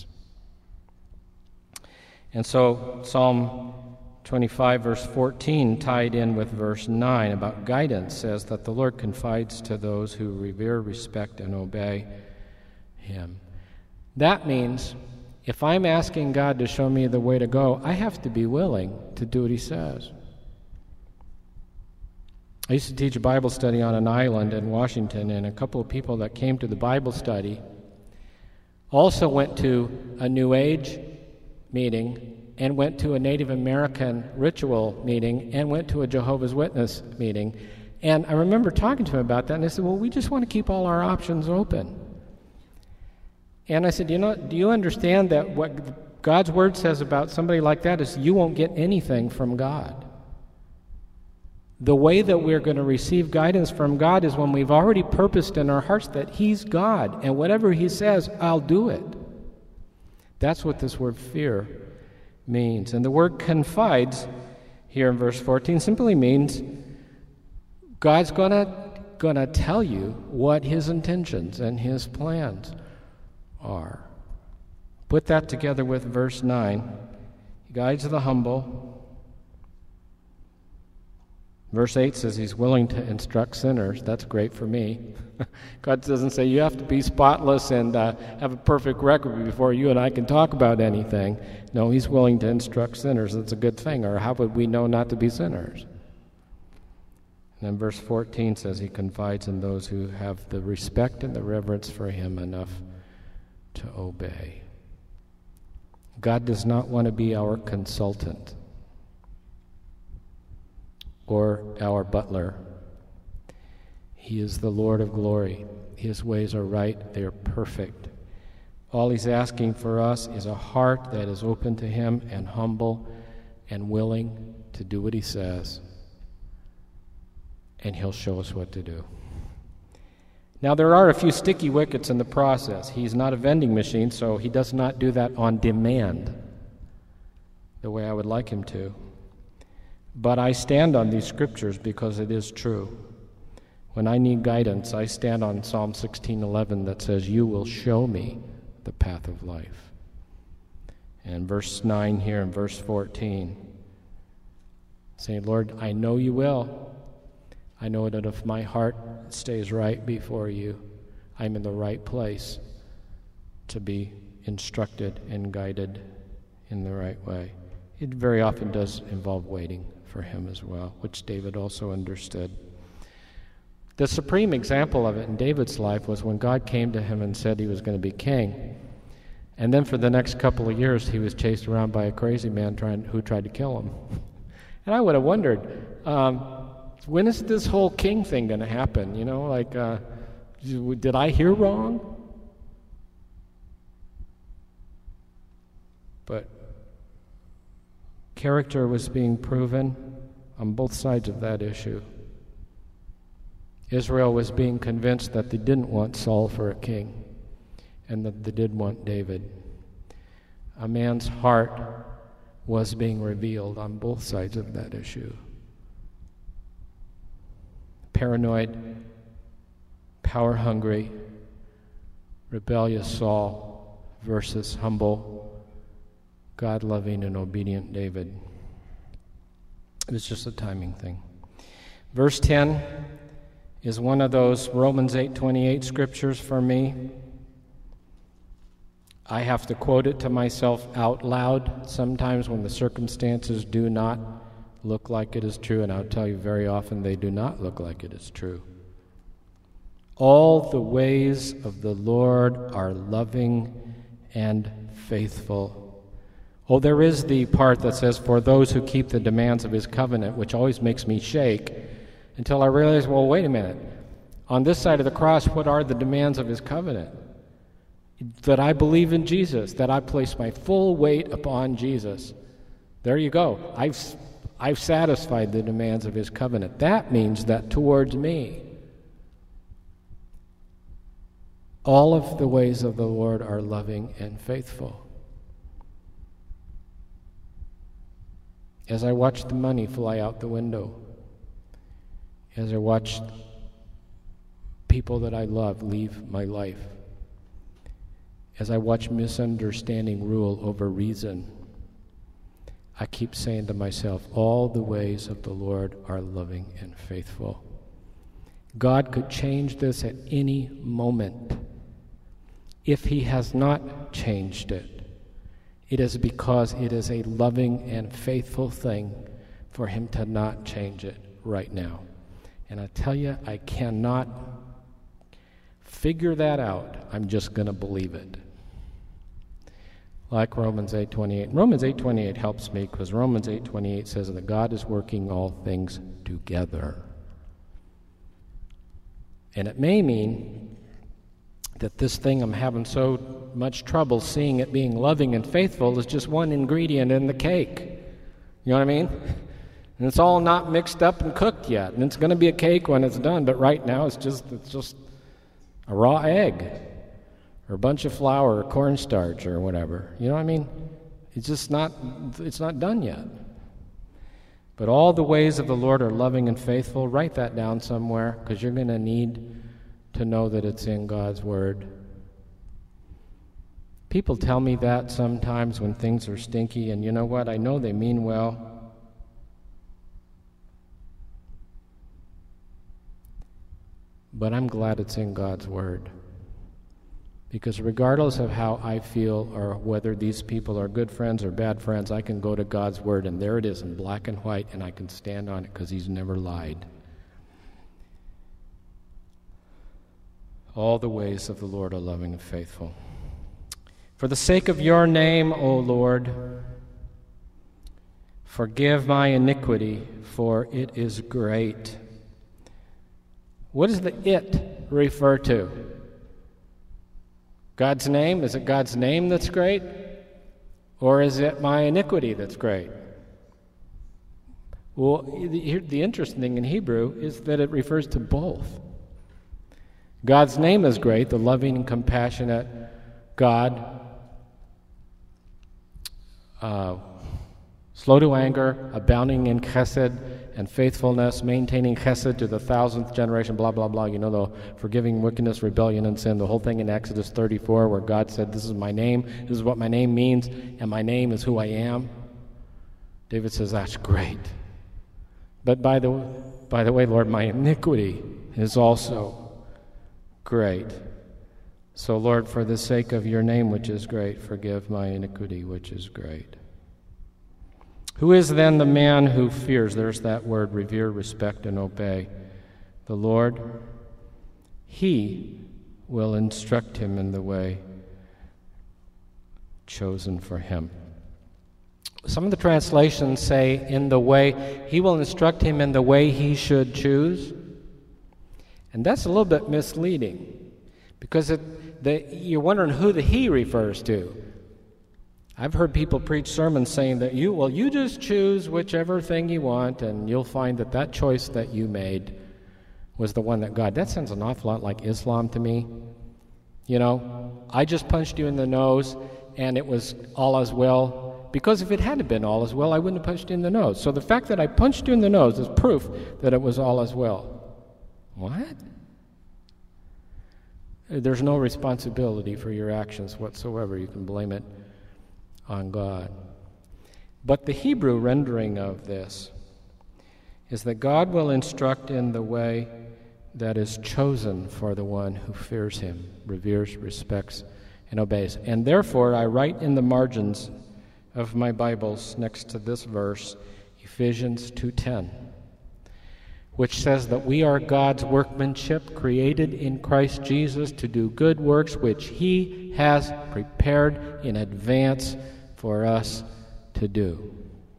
And so Psalm 25, verse 14, tied in with verse 9 about guidance, says that the Lord confides to those who revere, respect, and obey him. That means if I'm asking God to show me the way to go, I have to be willing to do what he says. I used to teach a Bible study on an island in Washington, and a couple of people that came to the Bible study also went to a New Age meeting and went to a Native American ritual meeting and went to a Jehovah's Witness meeting. And I remember talking to him about that, and they said, well, we just want to keep all our options open. And I said, do you understand that what God's Word says about somebody like that is you won't get anything from God? The way that we're going to receive guidance from God is when we've already purposed in our hearts that he's God, and whatever he says, I'll do it. That's what this word fear means. And the word confides here in verse 14 simply means God's going to tell you what his intentions and his plans are. Put that together with verse 9. He guides the humble. Verse 8 says he's willing to instruct sinners. That's great for me. God doesn't say you have to be spotless and have a perfect record before you and I can talk about anything. No, he's willing to instruct sinners. That's a good thing. Or how would we know not to be sinners? And then verse 14 says he confides in those who have the respect and the reverence for him enough to obey. God does not want to be our consultant or our butler. He is the Lord of glory. His ways are right. They are perfect. All he's asking for us is a heart that is open to him and humble and willing to do what he says. And he'll show us what to do. Now, there are a few sticky wickets in the process. He's not a vending machine, so he does not do that on demand the way I would like him to. But I stand on these scriptures because it is true. When I need guidance, I stand on Psalm 16:11 that says, you will show me the path of life. And verse 9 here and verse 14, saying, Lord, I know you will. I know that if my heart stays right before you, I'm in the right place to be instructed and guided in the right way. It very often does involve waiting for him as well, which David also understood. The supreme example of it in David's life was when God came to him and said he was going to be king. And then for the next couple of years, he was chased around by a crazy man who tried to kill him. And I would have wondered, when is this whole king thing going to happen? Did I hear wrong? But character was being proven on both sides of that issue. Israel was being convinced that they didn't want Saul for a king and that they did want David. A man's heart was being revealed on both sides of that issue. Paranoid, power-hungry, rebellious Saul versus humble, God-loving and obedient David. It's just a timing thing. Verse 10 is one of those Romans 8:28 scriptures for me. I have to quote it to myself out loud sometimes when the circumstances do not look like it is true, and I'll tell you very often they do not look like it is true. All the ways of the Lord are loving and faithful. Oh, there is the part that says, for those who keep the demands of his covenant, which always makes me shake until I realize, well, wait a minute. On this side of the cross, what are the demands of his covenant? That I believe in Jesus, that I place my full weight upon Jesus. There you go. I've satisfied the demands of his covenant. That means that towards me, all of the ways of the Lord are loving and faithful. As I watch the money fly out the window, as I watch people that I love leave my life, as I watch misunderstanding rule over reason, I keep saying to myself, all the ways of the Lord are loving and faithful. God could change this at any moment. If he has not changed it, it is because it is a loving and faithful thing for him to not change it right now. And I tell you, I cannot figure that out. I'm just going to believe it. Like Romans 8:28. Romans 8:28 helps me because Romans 8:28 says that God is working all things together. And it may mean that this thing I'm having so much trouble seeing it being loving and faithful is just one ingredient in the cake. You know what I mean? And it's all not mixed up and cooked yet. And it's going to be a cake when it's done, but right now it's just a raw egg or a bunch of flour or cornstarch or whatever. You know what I mean? It's not done yet. But all the ways of the Lord are loving and faithful. Write that down somewhere because you're going to need to know that it's in God's Word. People tell me that sometimes when things are stinky, and you know what? I know they mean well. But I'm glad it's in God's Word. Because regardless of how I feel or whether these people are good friends or bad friends, I can go to God's Word and there it is in black and white and I can stand on it because he's never lied. All the ways of the Lord are loving and faithful. For the sake of your name, O Lord, forgive my iniquity, for it is great. What does the it refer to? God's name? Is it God's name that's great? Or is it my iniquity that's great? Well, the interesting thing in Hebrew is that it refers to both. God's name is great, the loving and compassionate God, slow to anger, abounding in chesed and faithfulness, maintaining chesed to the 1,000th generation, blah, blah, blah. You know, the forgiving wickedness, rebellion, and sin, the whole thing in Exodus 34 where God said, this is my name, this is what my name means, and my name is who I am. David says, that's great. But by the way, Lord, my iniquity is also great. So, Lord, for the sake of your name, which is great, forgive my iniquity, which is great. Who is then the man who fears? There's that word, revere, respect, and obey. The Lord, he will instruct him in the way chosen for him. Some of the translations say, in the way, he will instruct him in the way he should choose. And that's a little bit misleading because you're wondering who the he refers to. I've heard people preach sermons saying that you just choose whichever thing you want and you'll find that choice that you made was the one that God. That sounds an awful lot like Islam to me. You know, I just punched you in the nose and it was all as well. Because if it hadn't been all as well, I wouldn't have punched you in the nose. So the fact that I punched you in the nose is proof that it was all as well. What? There's no responsibility for your actions whatsoever. You can blame it on God. But the Hebrew rendering of this is that God will instruct in the way that is chosen for the one who fears him, reveres, respects, and obeys. And therefore, I write in the margins of my Bibles next to this verse, Ephesians 2:10, which says that we are God's workmanship, created in Christ Jesus to do good works which he has prepared in advance for us to do.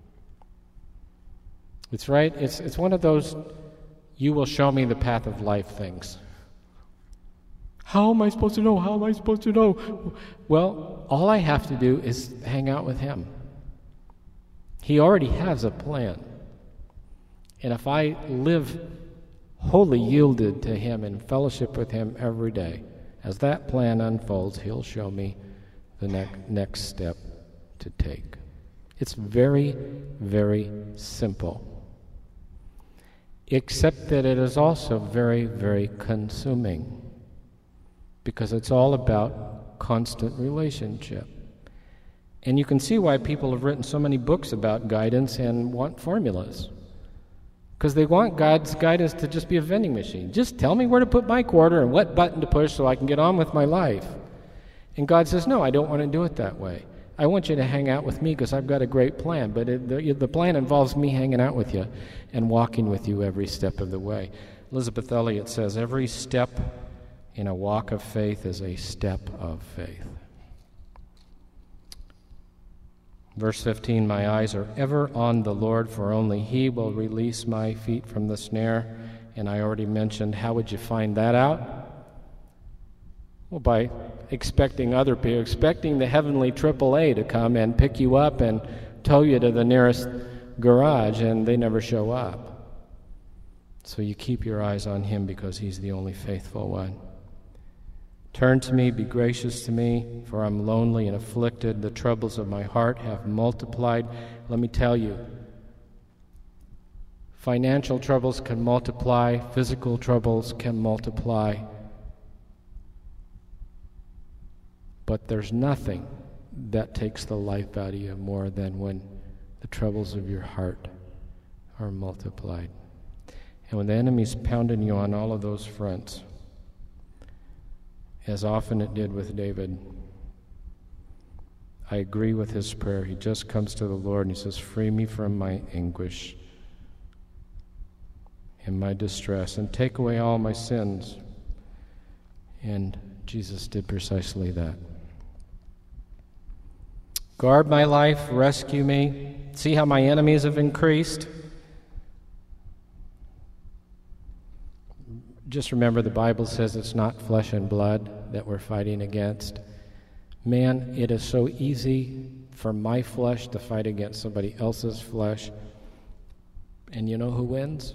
It's right. It's one of those you will show me the path of life things. How am I supposed to know? How am I supposed to know? Well, all I have to do is hang out with him. He already has a plan. And if I live wholly yielded to him in fellowship with him every day, as that plan unfolds, he'll show me the next step to take. It's very, very simple. Except that it is also very, very consuming, because it's all about constant relationship. And you can see why people have written so many books about guidance and want formulas. Because they want God's guidance to just be a vending machine. Just tell me where to put my quarter and what button to push so I can get on with my life. And God says, no, I don't want to do it that way. I want you to hang out with me because I've got a great plan, but the plan involves me hanging out with you and walking with you every step of the way. Elizabeth Elliot says, every step in a walk of faith is a step of faith. Verse 15, my eyes are ever on the Lord, for only he will release my feet from the snare. And I already mentioned, how would you find that out? Well, by expecting other people, expecting the heavenly AAA to come and pick you up and tow you to the nearest garage, and they never show up. So you keep your eyes on him because he's the only faithful one. Turn to me, be gracious to me, for I'm lonely and afflicted. The troubles of my heart have multiplied. Let me tell you, financial troubles can multiply, physical troubles can multiply. But there's nothing that takes the life out of you more than when the troubles of your heart are multiplied. And when the enemy's pounding you on all of those fronts, as often it did with David, I agree with his prayer. He just comes to the Lord and he says, free me from my anguish and my distress and take away all my sins. And Jesus did precisely that. Guard my life, rescue me. See how my enemies have increased? Just remember the Bible says it's not flesh and blood that we're fighting against. Man, it is so easy for my flesh to fight against somebody else's flesh. And you know who wins?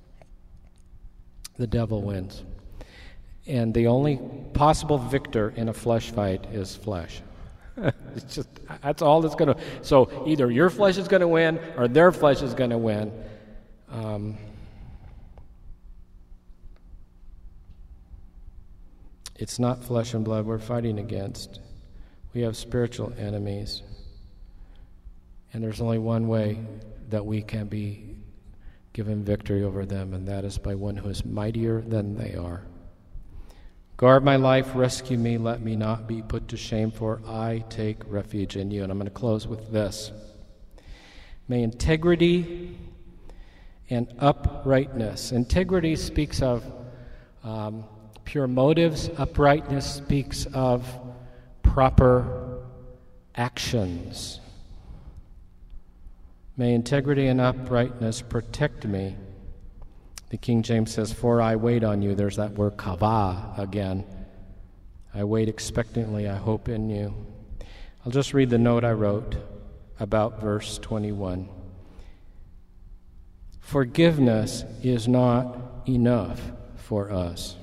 The devil wins. And the only possible victor in a flesh fight is flesh. It's just, that's all that's going to... So either your flesh is going to win or their flesh is going to win. It's not flesh and blood we're fighting against. We have spiritual enemies. And there's only one way that we can be given victory over them, and that is by one who is mightier than they are. Guard my life, rescue me, let me not be put to shame, for I take refuge in you. And I'm going to close with this. May integrity and uprightness. Integrity speaks of pure motives. Uprightness speaks of proper actions. May integrity and uprightness protect me. The King James says, for I wait on you. There's that word kavah again. I wait expectantly, I hope in you. I'll just read the note I wrote about verse 21. Forgiveness is not enough for us.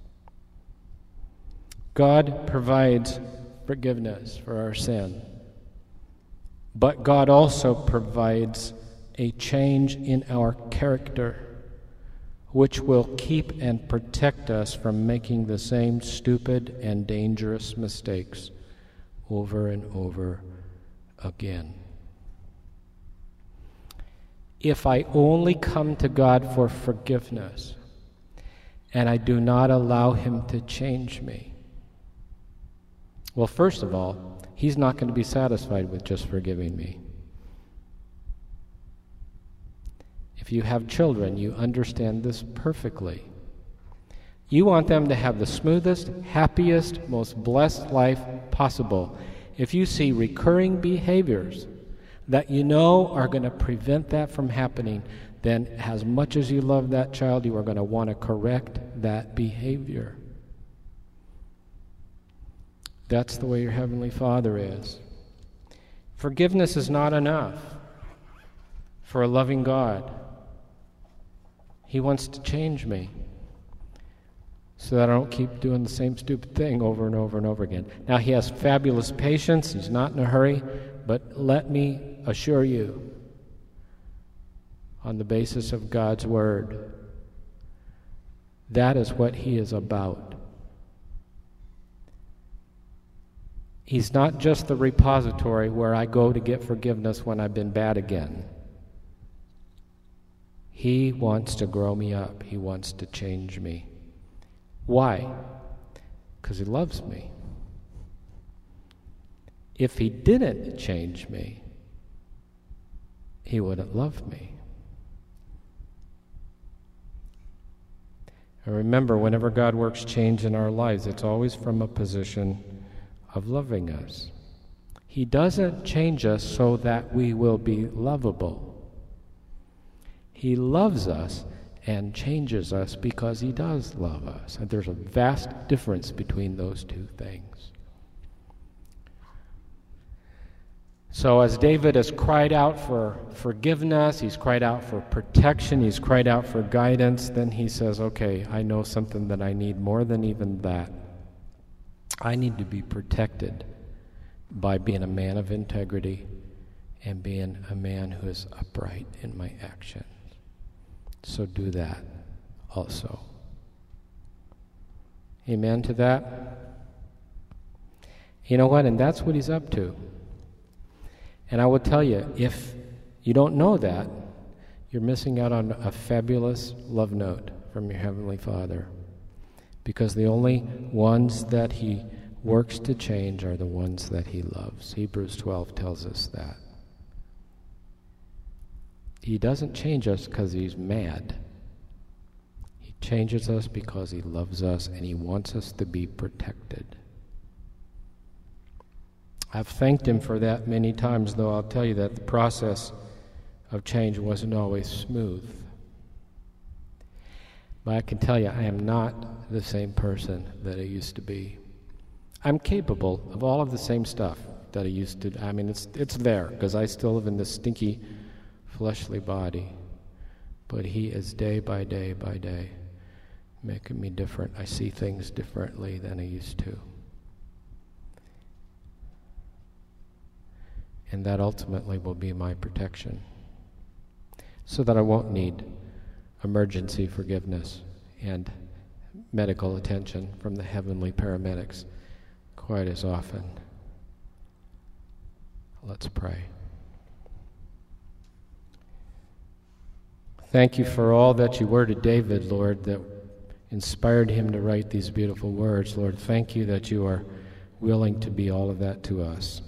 God provides forgiveness for our sin. But God also provides a change in our character, which will keep and protect us from making the same stupid and dangerous mistakes over and over again. if I only come to God for forgiveness and I do not allow Him to change me, well, first of all, He's not going to be satisfied with just forgiving me. If you have children, you understand this perfectly. You want them to have the smoothest, happiest, most blessed life possible. If you see recurring behaviors that you know are going to prevent that from happening, then as much as you love that child, you are going to want to correct that behavior. That's the way your Heavenly Father is. Forgiveness is not enough for a loving God. He wants to change me so that I don't keep doing the same stupid thing over and over and over again. Now, He has fabulous patience. He's not in a hurry. But let me assure you, on the basis of God's Word, that is what He is about. He's not just the repository where I go to get forgiveness when I've been bad again. He wants to grow me up. He wants to change me. Why? Because He loves me. If He didn't change me, He wouldn't love me. And remember, whenever God works change in our lives, it's always from a position of loving us. He doesn't change us so that we will be lovable. He loves us and changes us because He does love us. And there's a vast difference between those two things. So as David has cried out for forgiveness, he's cried out for protection, he's cried out for guidance, then he says, okay, I know something that I need more than even that. I need to be protected by being a man of integrity and being a man who is upright in my actions. So do that also. Amen to that? You know what? And that's what He's up to. And I will tell you, if you don't know that, you're missing out on a fabulous love note from your Heavenly Father. Because the only ones that He works to change are the ones that He loves. Hebrews 12 tells us that. He doesn't change us because He's mad. He changes us because He loves us and He wants us to be protected. I've thanked Him for that many times, though I'll tell you that the process of change wasn't always smooth. But I can tell you, I am not the same person that I used to be. I'm capable of all of the same stuff that I used to. I mean, it's there, because I still live in this stinky, fleshly body. But He is day by day by day making me different. I see things differently than I used to. And that ultimately will be my protection, so that I won't need emergency forgiveness and medical attention from the heavenly paramedics quite as often. Let's pray. Thank You for all that You were to David, Lord, that inspired him to write these beautiful words. Lord, thank You that You are willing to be all of that to us.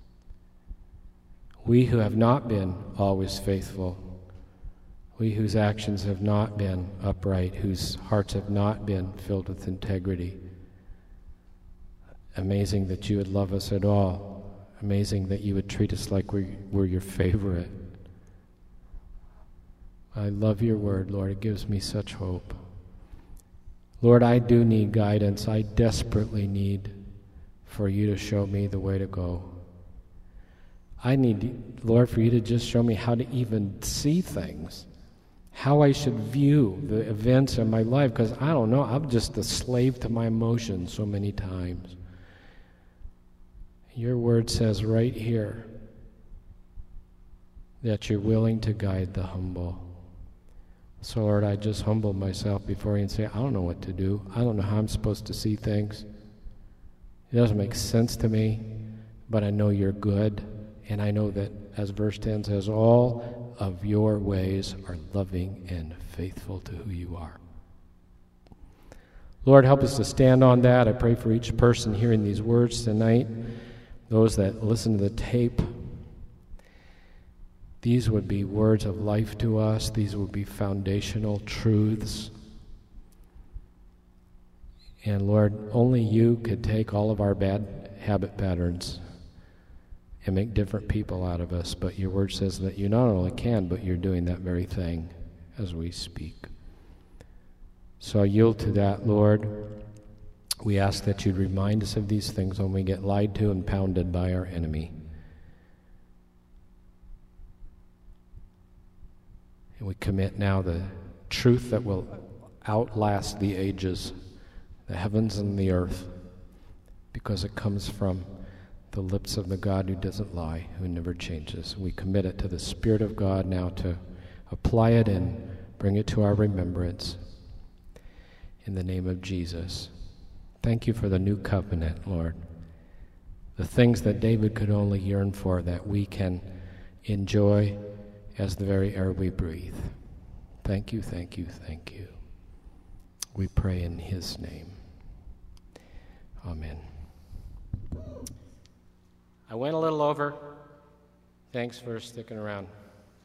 We who have not been always faithful, we whose actions have not been upright, whose hearts have not been filled with integrity. Amazing that You would love us at all. Amazing that You would treat us like we're Your favorite. I love Your word, Lord. It gives me such hope. Lord, I do need guidance. I desperately need for You to show me the way to go. I need, Lord, for You to just show me how to even see things, how I should view the events in my life, because I don't know, I'm just a slave to my emotions so many times. Your word says right here that You're willing to guide the humble. So, Lord, I just humble myself before You and say, I don't know what to do. I don't know how I'm supposed to see things. It doesn't make sense to me, but I know You're good. And I know that, as verse 10 says, all of your ways are loving and faithful to who you are. Lord, help us to stand on that. I pray for each person hearing these words tonight, those that listen to the tape. These would be words of life to us. These would be foundational truths. And Lord, only you could take all of our bad habit patterns and make different people out of us. But your word says that you not only can, but you're doing that very thing as we speak. So I yield to that, Lord. We ask that you'd remind us of these things when we get lied to and pounded by our enemy. And we commit now the truth that will outlast the ages, the heavens and the earth, because it comes from the lips of the God who doesn't lie, who never changes. We commit it to the Spirit of God now to apply it and bring it to our remembrance. In the name of Jesus. Thank you for the new covenant, Lord. The things that David could only yearn for, that we can enjoy as the very air we breathe. Thank you, thank you, thank you. We pray in his name. Amen. I went a little over. Thanks for sticking around.